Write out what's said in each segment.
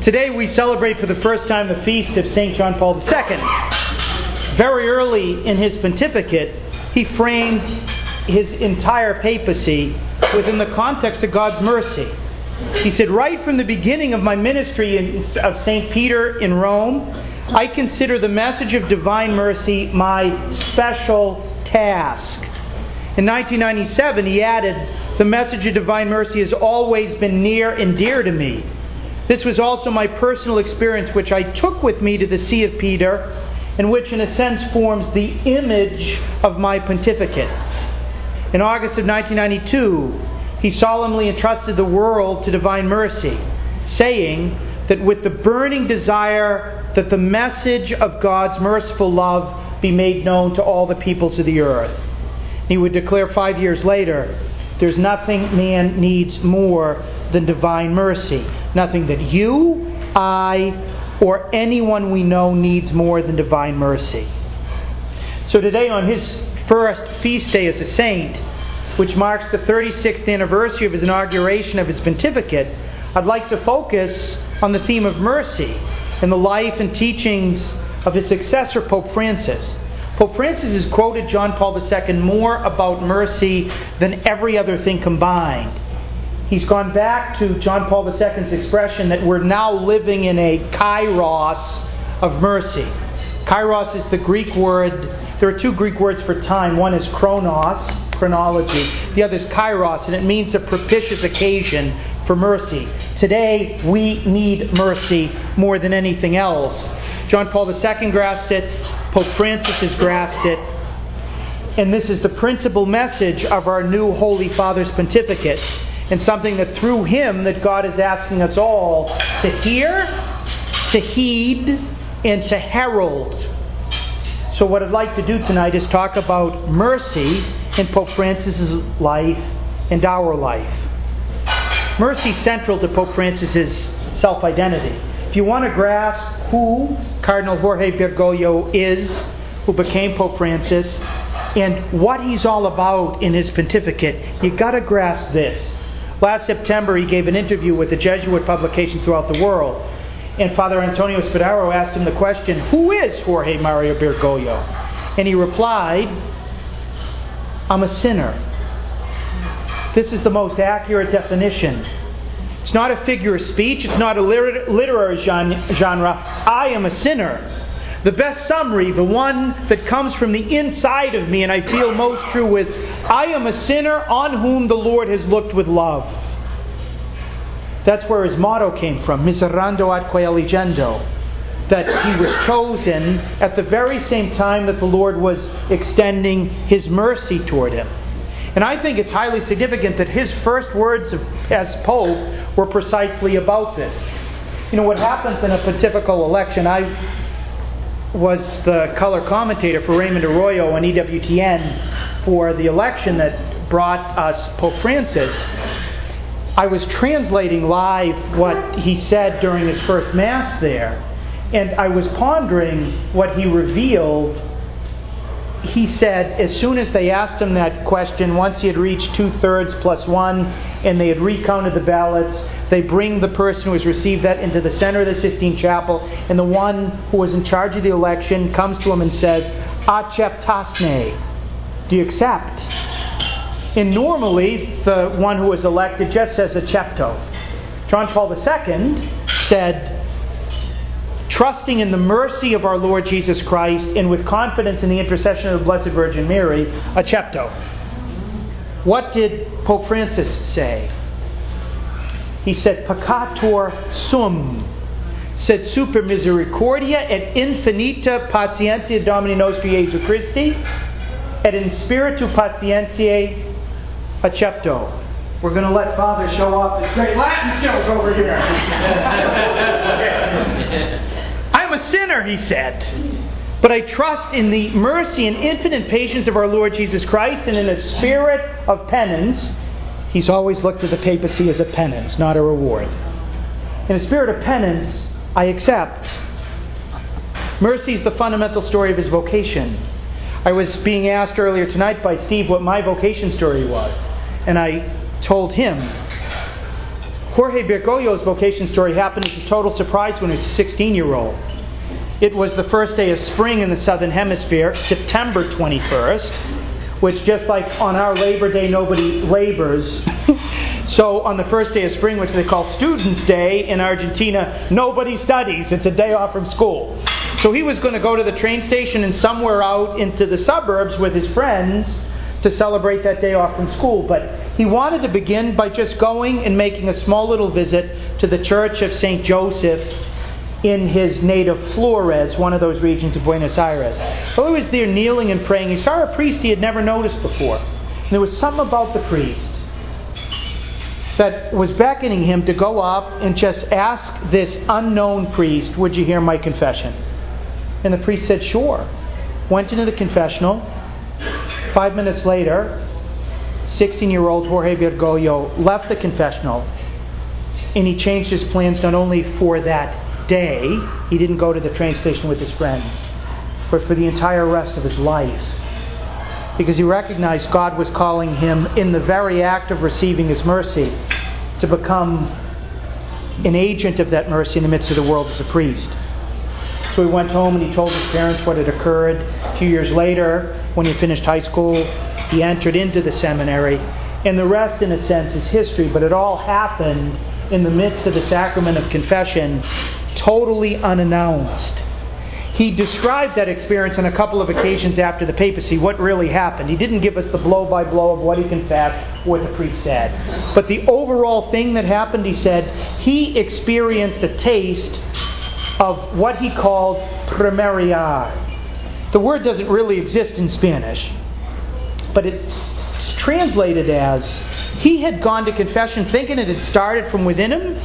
Today we celebrate for the first time the feast of St. John Paul II. Very early in his pontificate, he framed his entire papacy within the context of God's mercy. He said, right from the beginning of my ministry of St. Peter in Rome, I consider the message of divine mercy my special task. In 1997, he added, the message of divine mercy has always been near and dear to me. This was also my personal experience, which I took with me to the See of Peter, and which in a sense forms the image of my pontificate. In August of 1992, he solemnly entrusted the world to divine mercy, saying that with the burning desire that the message of God's merciful love be made known to all the peoples of the earth. He would declare 5 years later, there's nothing man needs more than divine mercy. Nothing that you, I, or anyone we know needs more than divine mercy. So today, on his first feast day as a saint, which marks the 36th anniversary of his inauguration of his pontificate, I'd like to focus on the theme of mercy and the life and teachings of his successor, Pope Francis. Pope Francis has quoted John Paul II more about mercy than every other thing combined. He's gone back to John Paul II's expression that we're now living in a kairos of mercy. Kairos is the Greek word. There are two Greek words for time. One is chronos, chronology. The other is kairos, and it means a propitious occasion for mercy. Today, we need mercy more than anything else. John Paul II grasped it. Pope Francis has grasped it. And this is the principal message of our new Holy Father's pontificate, and something that through him that God is asking us all to hear, to heed, and to herald. So what I'd like to do tonight is talk about mercy in Pope Francis's life and our life. Mercy is central to Pope Francis's self-identity. If you want to grasp who Cardinal Jorge Bergoglio is, who became Pope Francis, and what he's all about in his pontificate, you've got to grasp this. Last September, he gave an interview with a Jesuit publication throughout the world. And Father Antonio Spadaro asked him the question, who is Jorge Mario Bergoglio? And he replied, I'm a sinner. This is the most accurate definition. It's not a figure of speech. It's not a literary genre. I am a sinner. The best summary, the one that comes from the inside of me and I feel most true with, I am a sinner on whom the Lord has looked with love. That's where his motto came from, miserando atque eligendo. That he was chosen at the very same time that the Lord was extending his mercy toward him. And I think it's highly significant that his first words as Pope were precisely about this. You know, what happens in a pontifical election, I was the color commentator for Raymond Arroyo on EWTN for the election that brought us Pope Francis. I was translating live what he said during his first Mass there, and I was pondering what he revealed. He said, as soon as they asked him that question, once he had reached 2/3 plus 1, and they had recounted the ballots, they bring the person who has received that into the center of the Sistine Chapel, and the one who was in charge of the election comes to him and says, acceptasne, do you accept? And normally, the one who was elected just says accepto. John Paul II said, trusting in the mercy of our Lord Jesus Christ and with confidence in the intercession of the Blessed Virgin Mary, accepto. What did Pope Francis say? He said, peccator sum, sed super misericordia et infinita patientia Domini nostri Jesu Christi, et in spiritu patientiae accepto. We're going to let Father show off his great Latin skills over here. I'm a sinner, he said, but I trust in the mercy and infinite patience of our Lord Jesus Christ, and in a spirit of penance. He's always looked at the papacy as a penance, not a reward. In a spirit of penance, I accept. Mercy is the fundamental story of his vocation. I was being asked earlier tonight by Steve what my vocation story was, and I told him, Jorge Bergoglio's vocation story happened as a total surprise when he was a 16-year-old. It was the first day of spring in the Southern Hemisphere, September 21st, which just like on our Labor Day, nobody labors. So on the first day of spring, which they call Students' Day in Argentina, nobody studies. It's a day off from school. So he was going to go to the train station and somewhere out into the suburbs with his friends to celebrate that day off from school. But he wanted to begin by just going and making a small little visit to the Church of St. Joseph in his native Flores, one of those regions of Buenos Aires. While he was there kneeling and praying, he saw a priest he had never noticed before. And there was something about the priest that was beckoning him to go up and just ask this unknown priest, "Would you hear my confession?" And the priest said, "Sure." Went into the confessional. 5 minutes later, 16-year-old Jorge Bergoglio left the confessional, and he changed his plans not only for that day, he didn't go to the train station with his friends, but for the entire rest of his life. Because he recognized God was calling him, in the very act of receiving His mercy, to become an agent of that mercy in the midst of the world as a priest. So he went home and he told his parents what had occurred. A few years later, when he finished high school, he entered into the seminary. And the rest, in a sense, is history. But it all happened in the midst of the sacrament of confession, totally unannounced. He described that experience on a couple of occasions after the papacy, what really happened. He didn't give us the blow-by-blow of what he confessed, what the priest said. But the overall thing that happened, he said, he experienced a taste of what he called primariar. The word doesn't really exist in Spanish, but it's translated as, he had gone to confession thinking it had started from within him,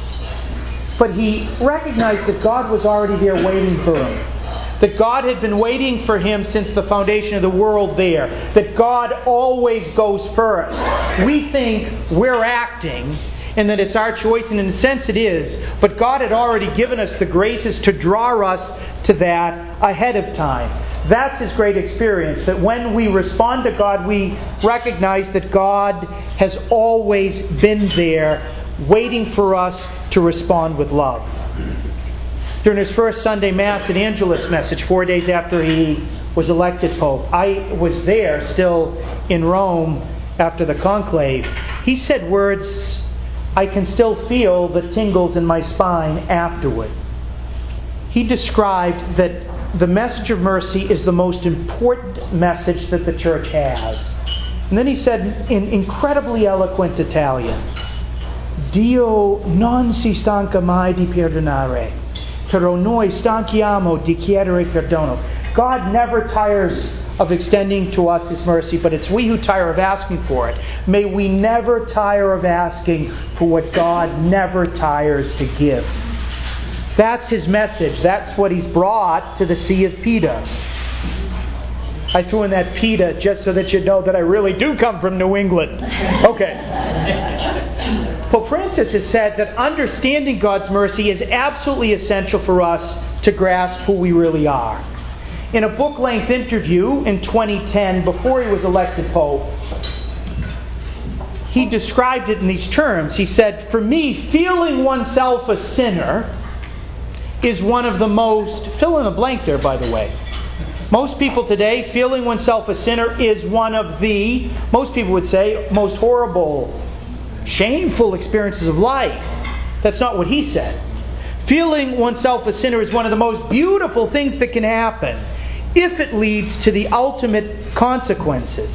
but he recognized that God was already there waiting for him. That God had been waiting for him since the foundation of the world there. That God always goes first. We think we're acting and that it's our choice, and in a sense it is. But God had already given us the graces to draw us to that ahead of time. That's his great experience. That when we respond to God, we recognize that God has always been there, waiting for us to respond with love. During his first Sunday Mass at Angelus message, 4 days after he was elected Pope, I was there still in Rome after the conclave. He said words I can still feel the tingles in my spine afterward. He described that the message of mercy is the most important message that the Church has. And then he said in incredibly eloquent Italian, Dio non si stanca mai di perdonare, però noi stanchiamo di chiedere perdono. God never tires of extending to us His mercy, but it's we who tire of asking for it. May we never tire of asking for what God never tires to give. That's His message. That's what He's brought to the See of Pita. I threw in that Pita just so that you know that I really do come from New England. Okay. Pope Francis has said that understanding God's mercy is absolutely essential for us to grasp who we really are. In a book-length interview in 2010, before he was elected Pope, he described it in these terms. He said, "For me, feeling oneself a sinner is one of the most..." Fill in the blank there, by the way. Most people today, feeling oneself a sinner is one of the, most people would say, most horrible, shameful experiences of life. That's not what he said. Feeling oneself a sinner is one of the most beautiful things that can happen if it leads to the ultimate consequences.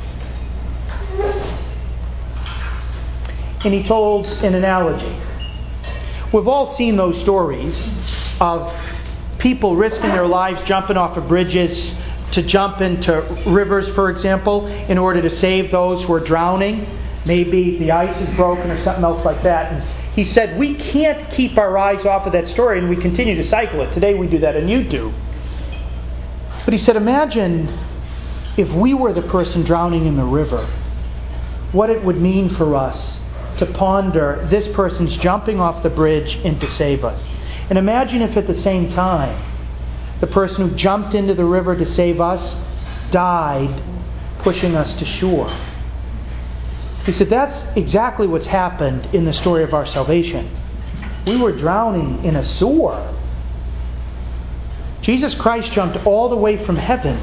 And he told an analogy. We've all seen those stories of people risking their lives jumping off of bridges to jump into rivers, for example, in order to save those who are drowning. Maybe the ice is broken or something else like that. And he said, we can't keep our eyes off of that story, and we continue to cycle it. Today we do that on YouTube. But he said, imagine if we were the person drowning in the river, what it would mean for us to ponder this person's jumping off the bridge in to save us. And imagine if at the same time, the person who jumped into the river to save us died pushing us to shore. He said, that's exactly what's happened in the story of our salvation. We were drowning in a sewer. Jesus Christ jumped all the way from heaven,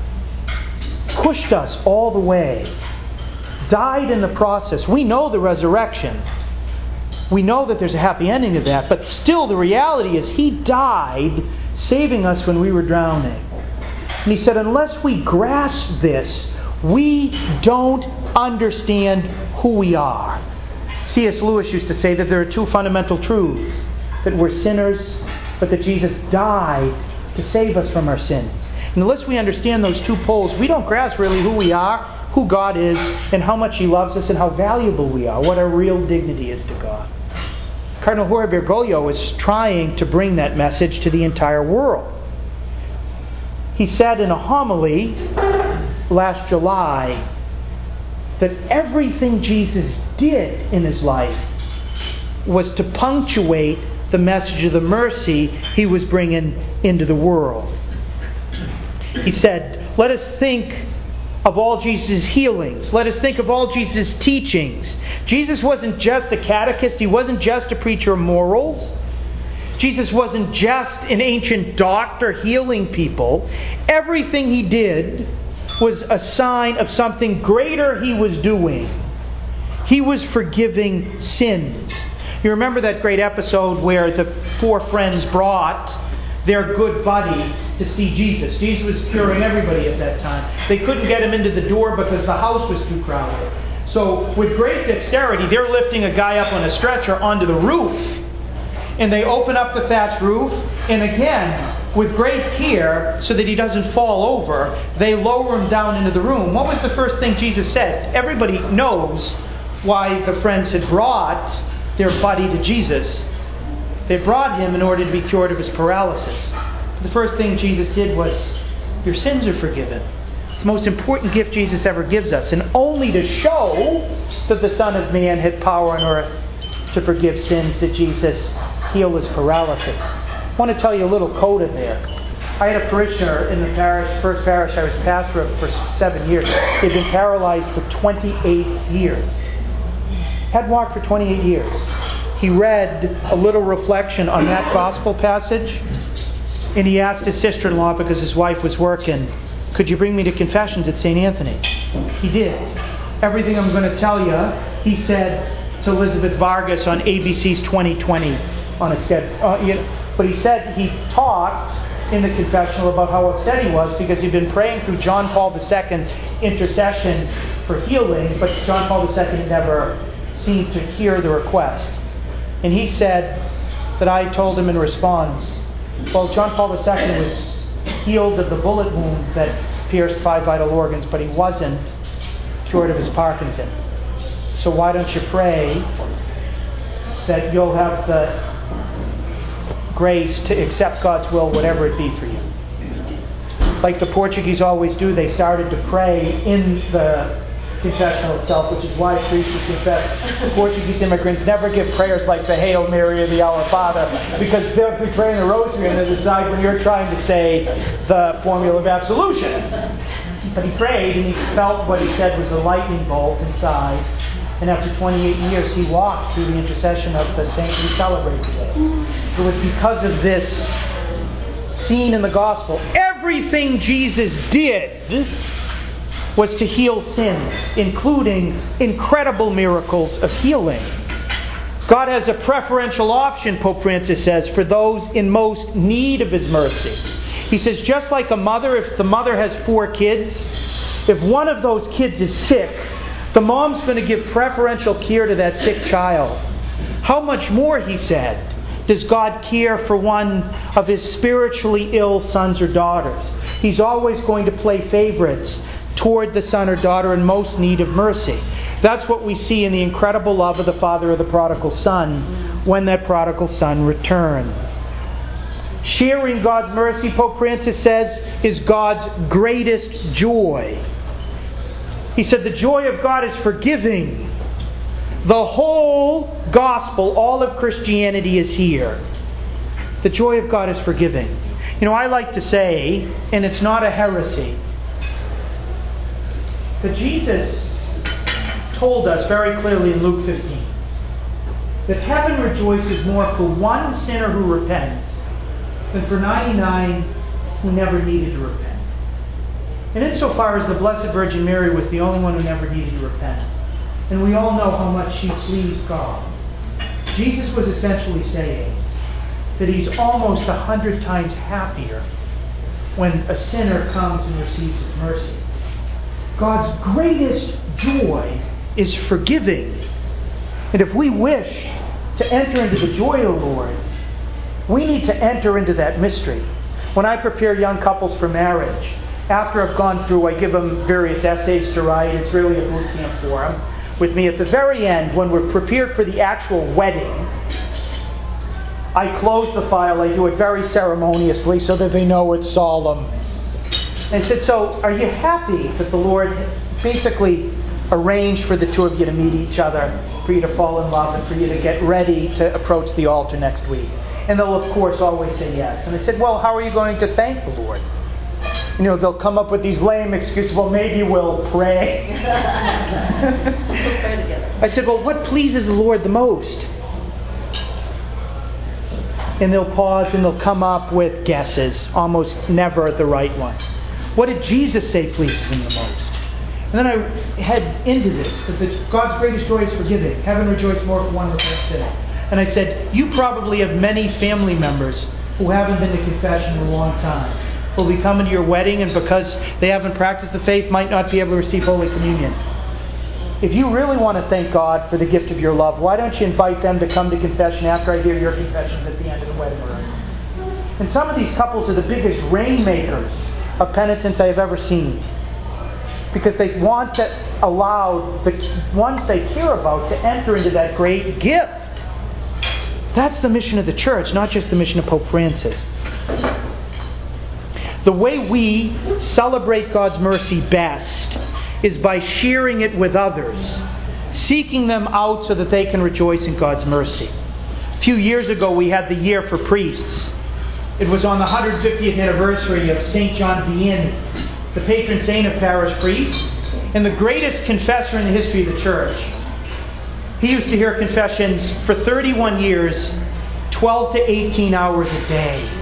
pushed us all the way, died in the process. We know the resurrection. We know that there's a happy ending to that, but still the reality is He died saving us when we were drowning. And He said, unless we grasp this, we don't understand who we are. C.S. Lewis used to say that there are two fundamental truths: that we're sinners, but that Jesus died to save us from our sins. And unless we understand those two poles, we don't grasp really who we are, who God is, and how much He loves us, and how valuable we are, what our real dignity is to God. Cardinal Jorge Bergoglio is trying to bring that message to the entire world. He said in a homily last July that everything Jesus did in His life was to punctuate the message of the mercy He was bringing into the world. He said, let us think of all Jesus' healings. Let us think of all Jesus' teachings. Jesus wasn't just a catechist. He wasn't just a preacher of morals. Jesus wasn't just an ancient doctor healing people. Everything He did was a sign of something greater He was doing. He was forgiving sins. You remember that great episode where the four friends brought their good buddy to see Jesus. Jesus was curing everybody at that time. They couldn't get Him into the door because the house was too crowded. So with great dexterity, they're lifting a guy up on a stretcher onto the roof. And they open up the thatched roof, and again, with great care, so that he doesn't fall over, they lower him down into the room. What was the first thing Jesus said? Everybody knows why the friends had brought their buddy to Jesus. They brought him in order to be cured of his paralysis. The first thing Jesus did was, your sins are forgiven. It's the most important gift Jesus ever gives us, and only to show that the Son of Man had power on earth to forgive sins did Jesus heal his paralysis. I want to tell you a little coda there. I had a parishioner in the parish, first parish I was pastor of for 7 years. He'd been paralyzed for 28 years. Hadn't walked for 28 years. He read a little reflection on that gospel passage, and he asked his sister-in-law, because his wife was working, could you bring me to confessions at St. Anthony? He did. Everything I'm going to tell you, he said to Elizabeth Vargas on ABC's 2020 on a schedule. But he said he talked in the confessional about how upset he was because he'd been praying through John Paul II's intercession for healing, but John Paul II never seemed to hear the request. And he said that I told him in response, well, John Paul II was healed of the bullet wound that pierced 5 vital organs, but he wasn't cured of his Parkinson's. So why don't you pray that you'll have the grace to accept God's will, whatever it be for you. Like the Portuguese always do, they started to pray in the confessional itself, which is why priests confess. Portuguese immigrants never give prayers like the Hail Mary or the Our Father, because they'll be praying the rosary and they decide when you're trying to say the formula of absolution. But he prayed and he felt what he said was a lightning bolt inside. And after 28 years, he walked through the intercession of the saint we celebrate today. It was because of this scene in the gospel. Everything Jesus did was to heal sins, including incredible miracles of healing. God has a preferential option, Pope Francis says, for those in most need of His mercy. He says, just like a mother, if the mother has 4 kids, if one of those kids is sick, the mom's going to give preferential care to that sick child. How much more, he said, does God care for one of His spiritually ill sons or daughters? He's always going to play favorites toward the son or daughter in most need of mercy. That's what we see in the incredible love of the father of the prodigal son when that prodigal son returns. Sharing God's mercy, Pope Francis says, is God's greatest joy. He said the joy of God is forgiving. The whole gospel, all of Christianity is here. The joy of God is forgiving. You know, I like to say, and it's not a heresy, that Jesus told us very clearly in Luke 15 that heaven rejoices more for one sinner who repents than for 99 who never needed to repent. And insofar as the Blessed Virgin Mary was the only one who never needed to repent, and we all know how much she pleased God, Jesus was essentially saying that He's almost 100 times happier when a sinner comes and receives His mercy. God's greatest joy is forgiving. And if we wish to enter into the joy of the Lord, we need to enter into that mystery. When I prepare young couples for marriage, after I've gone through, I give them various essays to write. It's really a boot camp for them. With me at the very end, when we're prepared for the actual wedding, I close the file. I do it very ceremoniously so that they know it's solemn. And I said, so are you happy that the Lord basically arranged for the two of you to meet each other, for you to fall in love, and for you to get ready to approach the altar next week? And they'll, of course, always say yes. And I said, well, how are you going to thank the Lord? They'll come up with these lame excuses. Well, maybe we'll pray. We'll pray together. I said, well, what pleases the Lord the most? And they'll pause and they'll come up with guesses, almost never the right one. What did Jesus say pleases Him the most? And then I head into this, that God's greatest joy is forgiving. Heaven rejoices more for one repentant sinner. And I said, you probably have many family members who haven't been to confession in a long time, who'll be coming to your wedding, and because they haven't practiced the faith, might not be able to receive Holy Communion. If you really want to thank God for the gift of your love, why don't you invite them to come to confession after I hear your confessions at the end of the wedding room? And some of these couples are the biggest rainmakers of penitence I have ever seen, because they want to allow the ones they care about to enter into that great gift. That's the mission of the Church, not just the mission of Pope Francis. The way we celebrate God's mercy best is by sharing it with others, seeking them out so that they can rejoice in God's mercy. A few years ago, we had the Year for Priests. It was on the 150th anniversary of St. John Vianney, the patron saint of parish priests, and the greatest confessor in the history of the Church. He used to hear confessions for 31 years, 12 to 18 hours a day.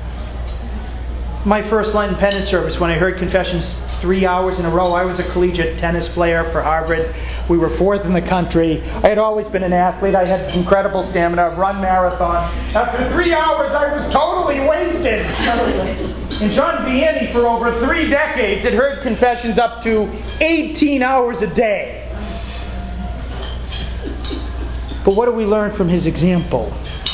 My first Lenten penance service, when I heard confessions 3 hours in a row, I was a collegiate tennis player for Harvard. We were fourth in the country. I had always been an athlete. I had incredible stamina. I've run marathons. After 3 hours, I was totally wasted. And John Vianney, for over 3 decades, had heard confessions up to 18 hours a day. But what do we learn from his example?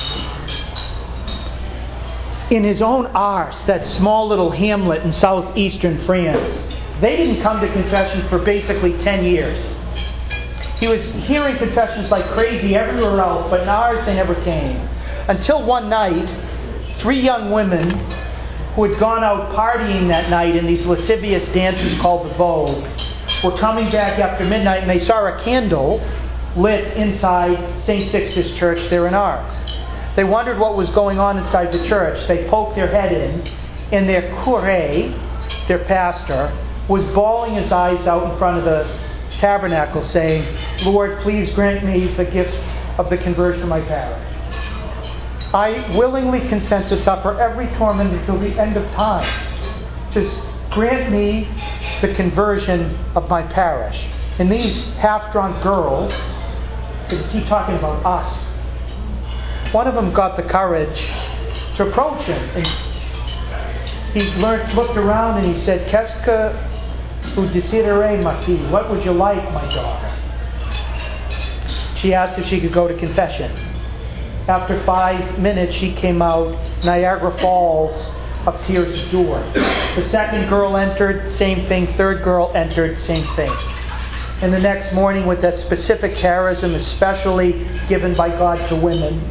In his own Ars, that small little hamlet in southeastern France, they didn't come to confession for basically 10 years. He was hearing confessions like crazy everywhere else, but in Ars they never came. Until one night, 3 young women who had gone out partying that night in these lascivious dances called the Vogue were coming back after midnight, and they saw a candle lit inside St. Sixtus Church there in Ars. They wondered what was going on inside the church. They poked their head in, and their curé, their pastor, was bawling his eyes out in front of the tabernacle saying, Lord, please grant me the gift of the conversion of my parish. I willingly consent to suffer every torment until the end of time. Just grant me the conversion of my parish. And these half-drunk girls, is he talking about us? One of them got the courage to approach him. And he looked around and he said, Qu'est-ce que vous désirez, ma fille? What would you like, my daughter? She asked if she could go to confession. After 5 minutes, she came out. Niagara Falls appeared at the door. The second girl entered, same thing. Third girl entered, same thing. And the next morning, with that specific charism, especially given by God to women,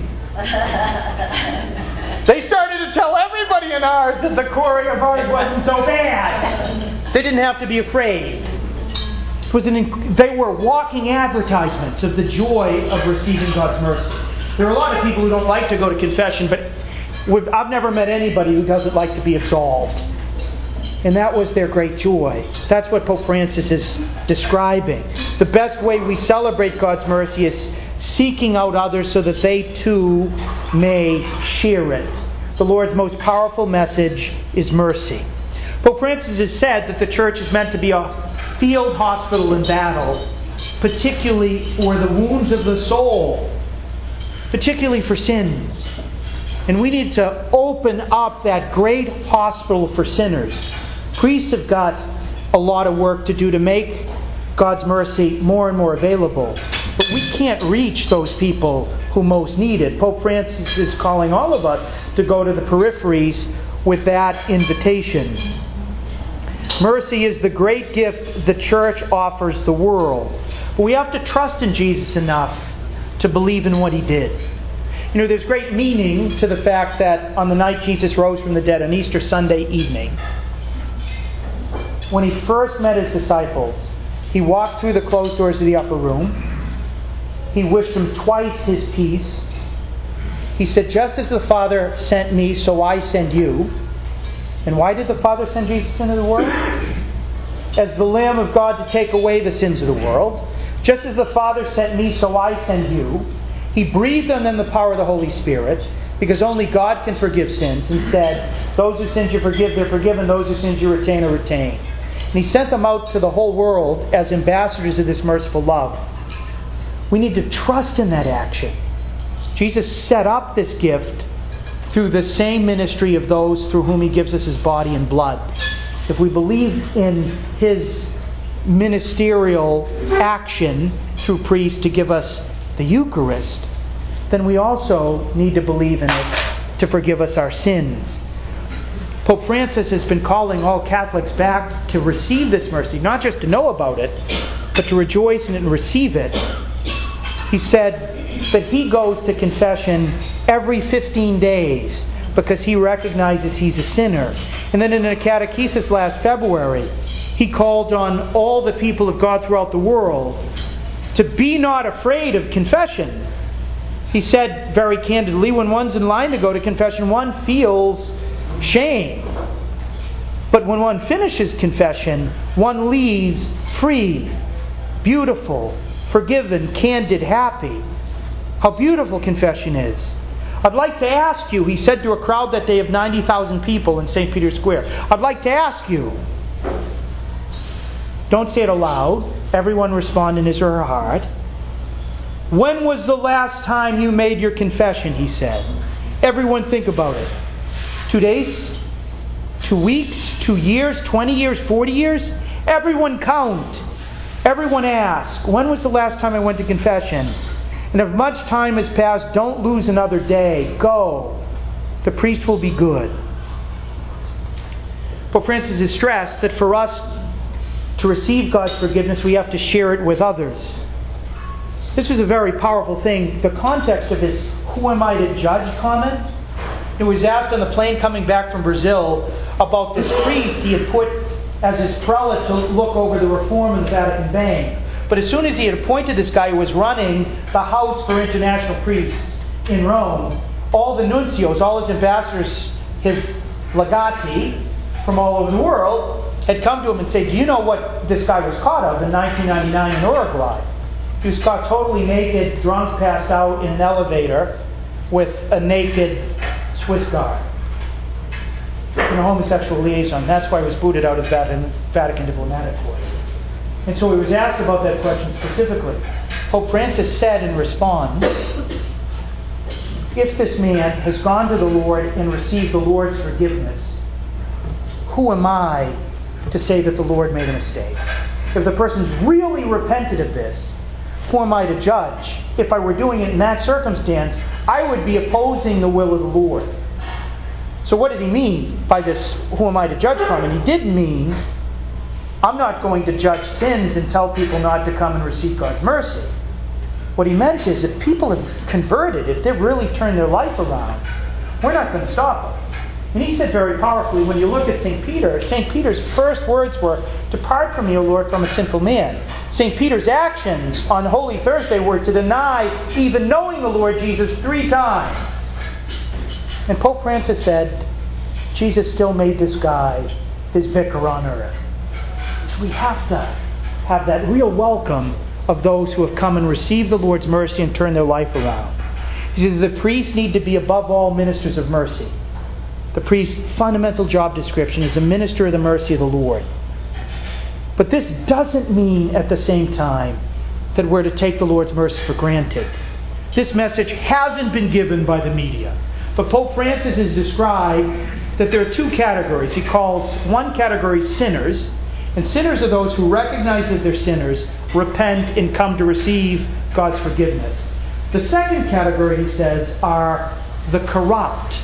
they started to tell everybody in Ars that the curé of Ars wasn't so bad. They didn't have to be afraid. They were walking advertisements of the joy of receiving God's mercy. There are a lot of people who don't like to go to confession, but I've never met anybody who doesn't like to be absolved. And that was their great joy. That's what Pope Francis is describing. The best way we celebrate God's mercy is seeking out others so that they too may share it. The Lord's most powerful message is mercy. Pope Francis has said that the Church is meant to be a field hospital in battle, particularly for the wounds of the soul, particularly for sins. And we need to open up that great hospital for sinners. Priests have got a lot of work to do to make God's mercy more and more available. But we can't reach those people who most need it. Pope Francis is calling all of us to go to the peripheries with that invitation. Mercy is the great gift the Church offers the world. But we have to trust in Jesus enough to believe in what He did. You know, there's great meaning to the fact that on the night Jesus rose from the dead, on Easter Sunday evening, when He first met His disciples, He walked through the closed doors of the upper room. He wished them twice His peace. He said, "Just as the Father sent me, so I send you." And why did the Father send Jesus into the world? As the Lamb of God to take away the sins of the world. Just as the Father sent me, so I send you. He breathed on them the power of the Holy Spirit, because only God can forgive sins, and said, "Those whose sins you forgive, they're forgiven. Those whose sins you retain are retained." And He sent them out to the whole world as ambassadors of this merciful love. We need to trust in that action. Jesus set up this gift through the same ministry of those through whom He gives us His body and blood. If we believe in His ministerial action through priests to give us the Eucharist, then we also need to believe in it to forgive us our sins. Pope Francis has been calling all Catholics back to receive this mercy, not just to know about it, but to rejoice in it and receive it. He said that he goes to confession every 15 days because he recognizes he's a sinner. And then in a catechesis last February, he called on all the people of God throughout the world to be not afraid of confession. He said very candidly, when one's in line to go to confession, one feels shame. But when one finishes confession, one leaves free, beautiful, forgiven, candid, happy. How beautiful confession is. I'd like to ask you, he said to a crowd that day of 90,000 people in St. Peter's Square, I'd like to ask you, don't say it aloud, everyone respond in his or her heart. When was the last time you made your confession, he said. Everyone think about it. 2 days? 2 weeks? 2 years? 20 years? 40 years? Everyone count. Everyone ask, when was the last time I went to confession? And if much time has passed, don't lose another day. Go. The priest will be good. Pope Francis has stressed that for us to receive God's forgiveness, we have to share it with others. This was a very powerful thing. The context of his "who am I to judge" comment, it was asked on the plane coming back from Brazil about this priest he had put as his prelate to look over the reform of the Vatican Bank. But as soon as he had appointed this guy who was running the House for International Priests in Rome, all the nuncios, all his ambassadors, his legati from all over the world, had come to him and said, "Do you know what this guy was caught of in 1999 in Uruguay?" He was caught totally naked, drunk, passed out in an elevator with a naked Swiss guard. And a homosexual liaison. That's why he was booted out of Vatican diplomatic corps. And so he was asked about that question specifically. Pope Francis said in response, if this man has gone to the Lord and received the Lord's forgiveness, who am I to say that the Lord made a mistake? If the person's really repented of this, who am I to judge? If I were doing it in that circumstance, I would be opposing the will of the Lord. So what did he mean by this, who am I to judge from? And he didn't mean, I'm not going to judge sins and tell people not to come and receive God's mercy. What he meant is, if people have converted, if they've really turned their life around, we're not going to stop them. And he said very powerfully, when you look at St. Peter's first words were, "Depart from me, O Lord, from a sinful man." St. Peter's actions on Holy Thursday were to deny even knowing the Lord Jesus 3 times. And Pope Francis said, Jesus still made this guy his vicar on earth. So we have to have that real welcome of those who have come and received the Lord's mercy and turned their life around. He says the priests need to be above all ministers of mercy. The priest's fundamental job description is a minister of the mercy of the Lord. But this doesn't mean at the same time that we're to take the Lord's mercy for granted. This message hasn't been given by the media. But Pope Francis has described that there are two categories. He calls one category sinners, and sinners are those who recognize that they're sinners, repent, and come to receive God's forgiveness. The second category, he says, are the corrupt.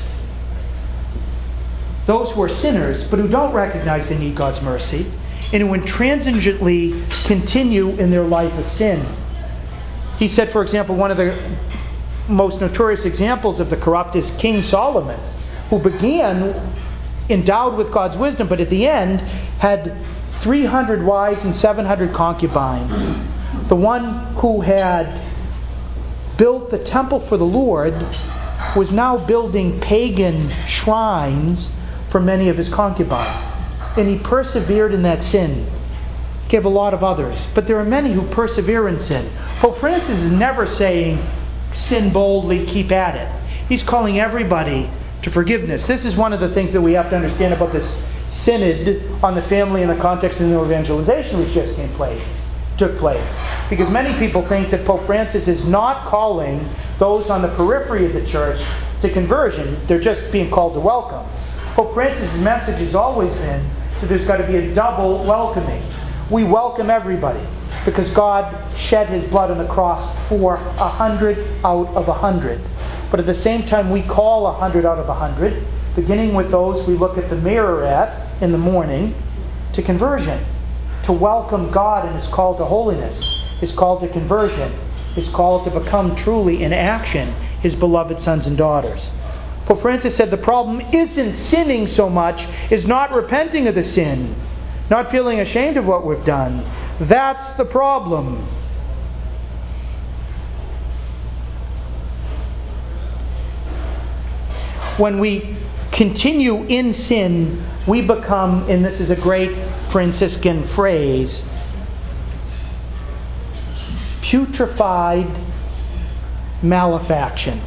Those who are sinners, but who don't recognize they need God's mercy, and who intransigently continue in their life of sin. He said, for example, one of the most notorious examples of the corrupt is King Solomon, who began endowed with God's wisdom, but at the end had 300 wives and 700 concubines. The one who had built the temple for the Lord was now building pagan shrines for many of his concubines. And he persevered in that sin. He gave a lot of others. But there are many who persevere in sin. Pope Francis is never saying, sin boldly, keep at it. He's calling everybody to forgiveness. This is one of the things that we have to understand about this synod on the family in the context of the evangelization which just took place. Because many people think that Pope Francis is not calling those on the periphery of the church to conversion. They're just being called to welcome. Pope Francis' message has always been that there's got to be a double welcoming. We welcome everybody because God shed His blood on the cross for 100 out of 100. But at the same time, we call 100 out of 100, beginning with those we look at the mirror at in the morning, to conversion. To welcome God in His call to holiness, His call to conversion, His call to become truly in action His beloved sons and daughters. Pope Francis said the problem isn't sinning so much, is not repenting of the sin, not feeling ashamed of what we've done. That's the problem. When we continue in sin, we become, and this is a great Franciscan phrase, putrefied malefaction.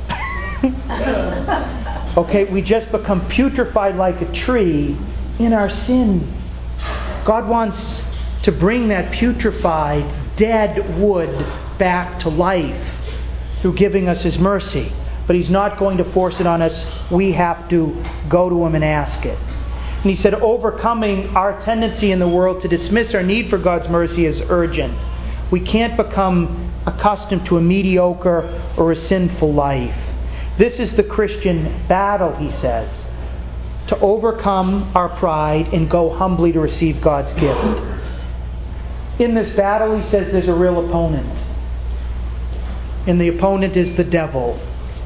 Okay, we just become putrefied like a tree in our sin. God wants to bring that putrefied, dead wood back to life through giving us His mercy. But He's not going to force it on us. We have to go to Him and ask it. And he said, overcoming our tendency in the world to dismiss our need for God's mercy is urgent. We can't become accustomed to a mediocre or a sinful life. This is the Christian battle, he says, to overcome our pride and go humbly to receive God's gift. In this battle, he says, there's a real opponent. And the opponent is the devil.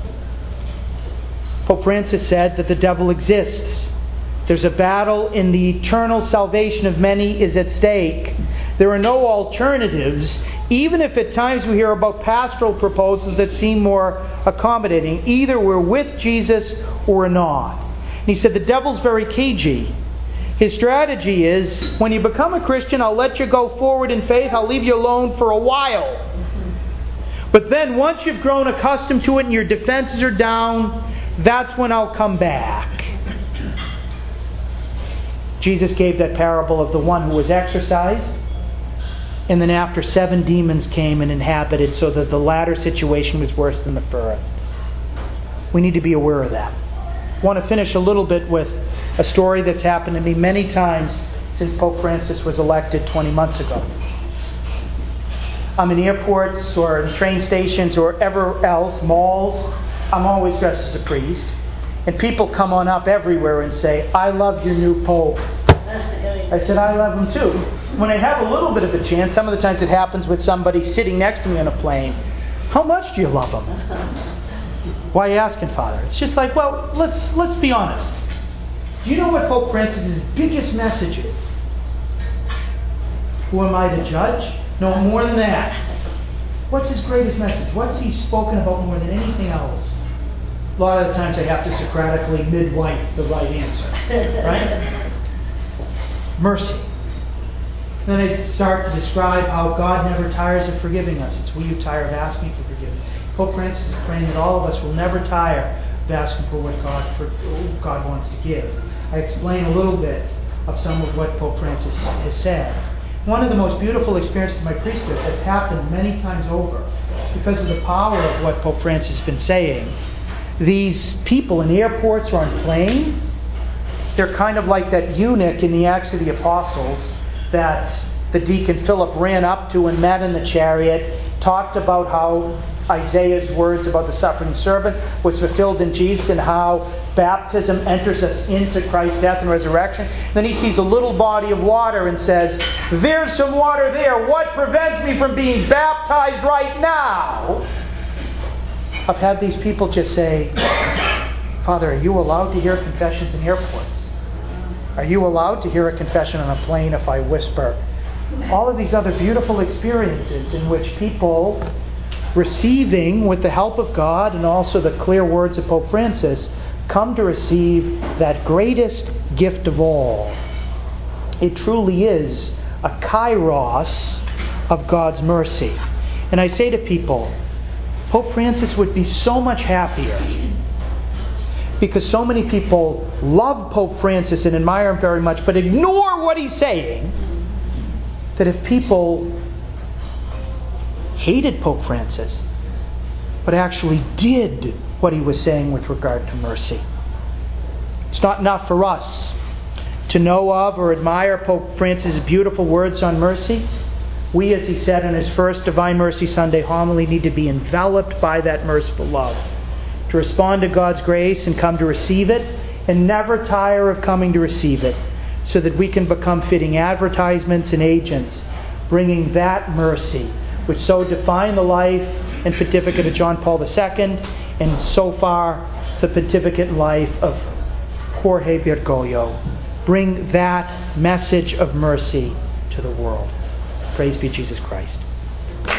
Pope Francis said that the devil exists. There's a battle, and the eternal salvation of many is at stake. There are no alternatives, even if at times we hear about pastoral proposals that seem more accommodating. Either we're with Jesus or we're not. And he said the devil's very cagey. His strategy is, when you become a Christian, I'll let you go forward in faith. I'll leave you alone for a while. But then once you've grown accustomed to it and your defenses are down, that's when I'll come back. Jesus gave that parable of the one who was exorcised, and then after 7 demons came and inhabited, so that the latter situation was worse than the first. We need to be aware of that. I want to finish a little bit with a story that's happened to me many times since Pope Francis was elected 20 months ago. I'm in airports or in train stations or ever else, malls. I'm always dressed as a priest. And people come on up everywhere and say, I love your new Pope. I said, I love him too. When I have a little bit of a chance, some of the times it happens with somebody sitting next to me on a plane. How much do you love him? Why are you asking, Father? It's just like, well, let's be honest. Do you know what Pope Francis' biggest message is? Who am I to judge? No, more than that. What's his greatest message? What's he spoken about more than anything else? A lot of the times I have to Socratically midwife the right answer. Right? mercy. Then I start to describe how God never tires of forgiving us. It's we who tire of asking for forgiveness. Pope Francis is praying that all of us will never tire of asking for what God wants to give. I explain a little bit of some of what Pope Francis has said. One of the most beautiful experiences of my priesthood has happened many times over because of the power of what Pope Francis has been saying. These people in airports or on planes, they're kind of like that eunuch in the Acts of the Apostles that the deacon Philip ran up to and met in the chariot, talked about how Isaiah's words about the suffering servant was fulfilled in Jesus and how baptism enters us into Christ's death and resurrection. Then he sees a little body of water and says, "There's some water there. What prevents me from being baptized right now?" I've had these people just say, "Father, are you allowed to hear confessions in airports? Are you allowed to hear a confession on a plane if I whisper?" All of these other beautiful experiences in which people, receiving with the help of God and also the clear words of Pope Francis, come to receive that greatest gift of all. It truly is a kairos of God's mercy. And I say to people, Pope Francis would be so much happier, because so many people love Pope Francis and admire him very much, but ignore what he's saying, that if people hated Pope Francis, but actually did what he was saying with regard to mercy. It's not enough for us to know of or admire Pope Francis' beautiful words on mercy. We, as he said in his first Divine Mercy Sunday homily, need to be enveloped by that merciful love, to respond to God's grace and come to receive it, and never tire of coming to receive it, so that we can become fitting advertisements and agents, bringing that mercy which so defined the life and pontificate of John Paul II, and so far the pontificate life of Jorge Bergoglio. Bring that message of mercy to the world. Praise be Jesus Christ.